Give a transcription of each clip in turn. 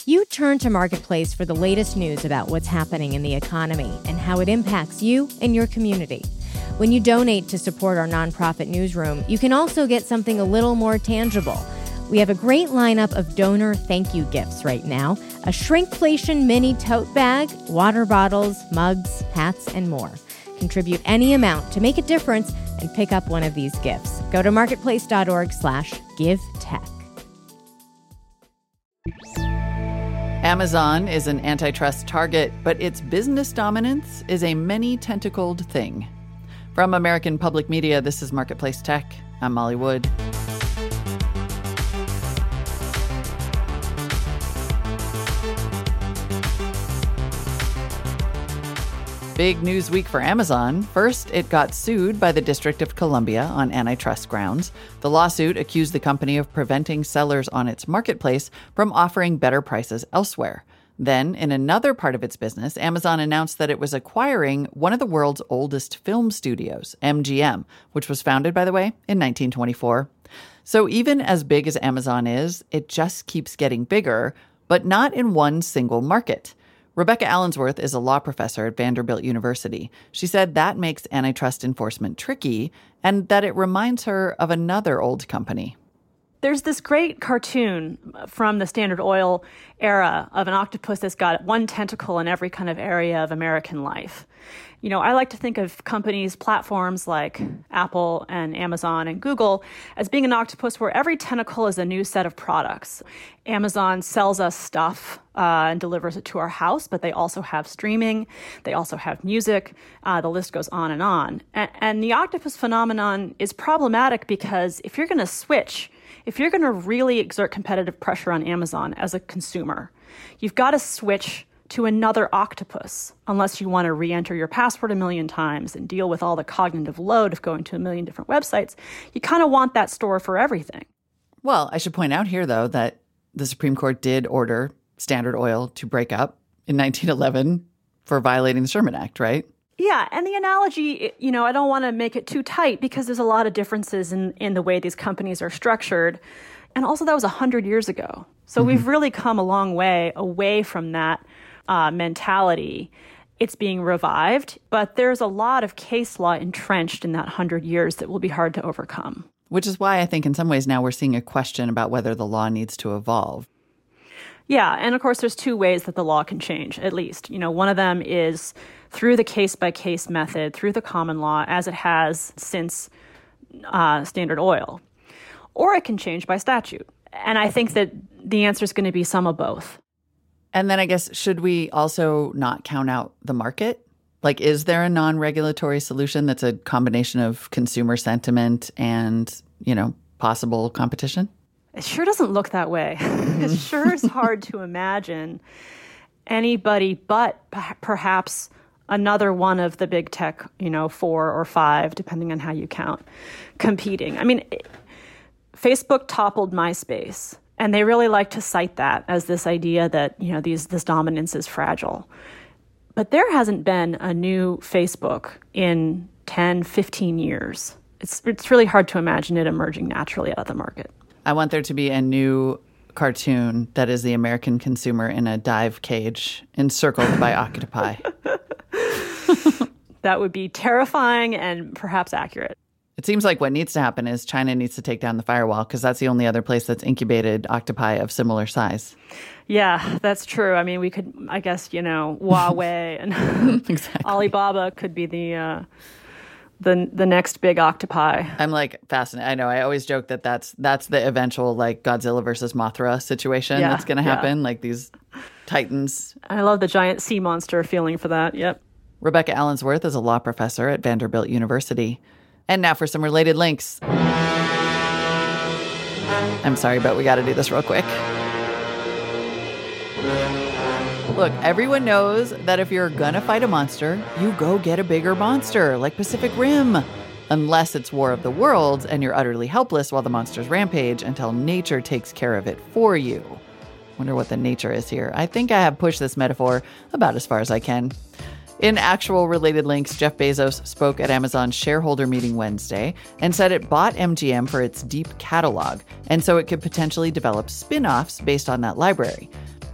You turn to Marketplace for the latest news about what's happening in the economy and how it impacts you and your community. When you donate to support our nonprofit newsroom, you can also get something a little more tangible. We have a great lineup of donor thank you gifts right now: a shrinkflation mini tote bag, water bottles, mugs, hats, and more. Contribute any amount to make a difference and pick up one of these gifts. Go to marketplace.org/givetech. Amazon is an antitrust target, but its business dominance is a many-tentacled thing. From American Public Media, this is Marketplace Tech. I'm Molly Wood. Big news week for Amazon. First, it got sued by the District of Columbia on antitrust grounds. The lawsuit accused the company of preventing sellers on its marketplace from offering better prices elsewhere. Then, in another part of its business, Amazon announced that it was acquiring one of the world's oldest film studios, MGM, which was founded, by the way, in 1924. So even as big as Amazon is, it just keeps getting bigger, but not in one single market. Rebecca Allensworth is a law professor at Vanderbilt University. She said that makes antitrust enforcement tricky and that it reminds her of another old company. There's this great cartoon from the Standard Oil era of an octopus that's got one tentacle in every kind of area of American life. You know, I like to think of companies, platforms like Apple and Amazon and Google as being an octopus where every tentacle is a new set of products. Amazon sells us stuff and delivers it to our house, but they also have streaming. They also have music. The list goes on and on. And the octopus phenomenon is problematic because if you're going to switch, if you're going to really exert competitive pressure on Amazon as a consumer, you've got to switch to another octopus unless you want to re-enter your password a million times and deal with all the cognitive load of going to a million different websites. You kind of want that store for everything. Well, I should point out here, though, that the Supreme Court did order Standard Oil to break up in 1911 for violating the Sherman Act, right? Yeah, and the analogy, you know, I don't want to make it too tight because there's a lot of differences in the way these companies are structured. And also that was 100 years ago. So we've really come a long way away from that mentality. It's being revived, but there's a lot of case law entrenched in that 100 years that will be hard to overcome. Which is why I think in some ways now we're seeing a question about whether the law needs to evolve. Yeah, and of course there's two ways that the law can change, at least. You know, one of them is through the case-by-case method, through the common law, as it has since Standard Oil. Or it can change by statute. And I think that the answer is going to be some of both. And then I guess, should we also not count out the market? Like, is there a non-regulatory solution that's a combination of consumer sentiment and, you know, possible competition? It sure doesn't look that way. It sure is hard to imagine anybody but perhaps another one of the big tech, you know, 4 or 5, depending on how you count, competing. I mean, Facebook toppled MySpace. And they really like to cite that as this idea that, you know, this dominance is fragile. But there hasn't been a new Facebook in 10, 15 years. It's really hard to imagine it emerging naturally out of the market. I want there to be a new cartoon that is the American consumer in a dive cage encircled by octopi. That would be terrifying and perhaps accurate. It seems like what needs to happen is China needs to take down the firewall because that's the only other place that's incubated octopi of similar size. Yeah, that's true. I mean, we could, I guess, you know, Huawei and exactly. Alibaba could be the next big octopi. I'm like fascinated. I know. I always joke that that's the eventual like Godzilla versus Mothra situation that's going to happen. Like these titans. I love the giant sea monster feeling for that. Yep. Rebecca Allensworth is a law professor at Vanderbilt University. And now for some related links. I'm sorry, but we got to do this real quick. Look, everyone knows that if you're gonna fight a monster, you go get a bigger monster, like Pacific Rim. Unless it's War of the Worlds and you're utterly helpless while the monsters rampage until nature takes care of it for you. Wonder what the nature is here. I think I have pushed this metaphor about as far as I can. In actual related links, Jeff Bezos spoke at Amazon's shareholder meeting Wednesday and said it bought MGM for its deep catalog, and so it could potentially develop spin-offs based on that library.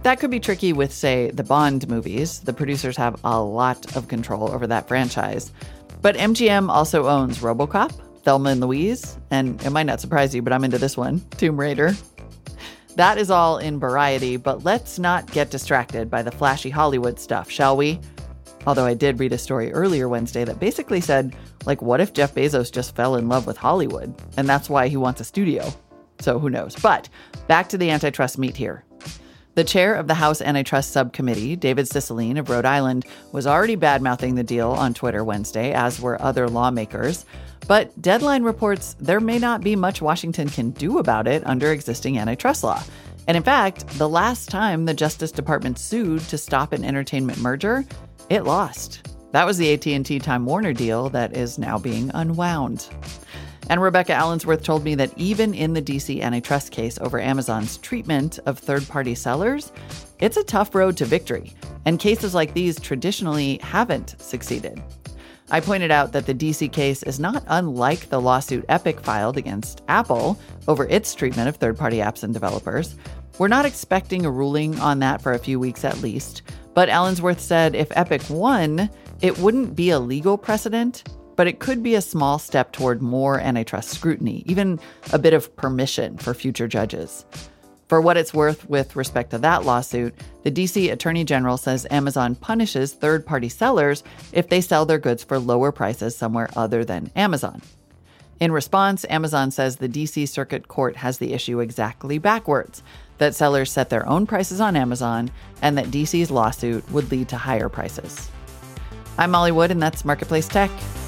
That could be tricky with, say, the Bond movies. The producers have a lot of control over that franchise. But MGM also owns RoboCop, Thelma and Louise, and it might not surprise you, but I'm into this one, Tomb Raider. That is all in Variety, but let's not get distracted by the flashy Hollywood stuff, shall we? Although I did read a story earlier Wednesday that basically said, like, what if Jeff Bezos just fell in love with Hollywood? And that's why he wants a studio. So who knows? But back to the antitrust meat here. The chair of the House Antitrust Subcommittee, David Cicilline of Rhode Island, was already bad-mouthing the deal on Twitter Wednesday, as were other lawmakers. But Deadline reports there may not be much Washington can do about it under existing antitrust law. And in fact, the last time the Justice Department sued to stop an entertainment merger, it lost. That was the AT&T Time Warner deal that is now being unwound. And Rebecca Allensworth told me that even in the D.C. antitrust case over Amazon's treatment of third-party sellers, it's a tough road to victory, and cases like these traditionally haven't succeeded. I pointed out that the D.C. case is not unlike the lawsuit Epic filed against Apple over its treatment of third-party apps and developers. We're not expecting a ruling on that for a few weeks at least, but Allensworth said if Epic won, it wouldn't be a legal precedent, but it could be a small step toward more antitrust scrutiny, even a bit of permission for future judges. For what it's worth with respect to that lawsuit, the D.C. Attorney General says Amazon punishes third-party sellers if they sell their goods for lower prices somewhere other than Amazon. In response, Amazon says the D.C. Circuit Court has the issue exactly backwards, that sellers set their own prices on Amazon and that D.C.'s lawsuit would lead to higher prices. I'm Molly Wood, and that's Marketplace Tech.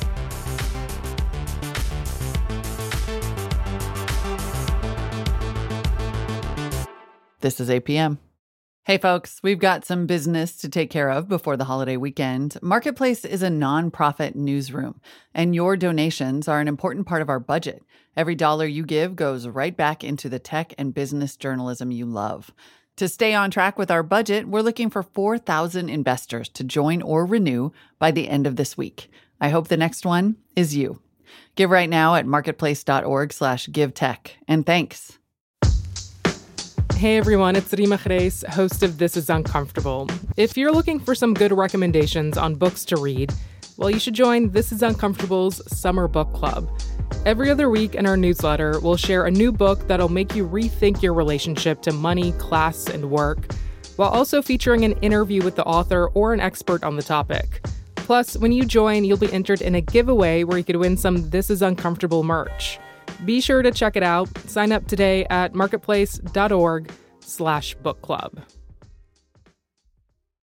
This is APM. Hey folks, we've got some business to take care of before the holiday weekend. Marketplace is a nonprofit newsroom, and your donations are an important part of our budget. Every dollar you give goes right back into the tech and business journalism you love. To stay on track with our budget, we're looking for 4,000 investors to join or renew by the end of this week. I hope the next one is you. Give right now at marketplace.org/givetech. And thanks. Hey everyone, it's Rima Khreis, host of This Is Uncomfortable. If you're looking for some good recommendations on books to read, well, you should join This Is Uncomfortable's Summer Book Club. Every other week in our newsletter, we'll share a new book that'll make you rethink your relationship to money, class, and work, while also featuring an interview with the author or an expert on the topic. Plus, when you join, you'll be entered in a giveaway where you could win some This Is Uncomfortable merch. Be sure to check it out. Sign up today at marketplace.org/book club.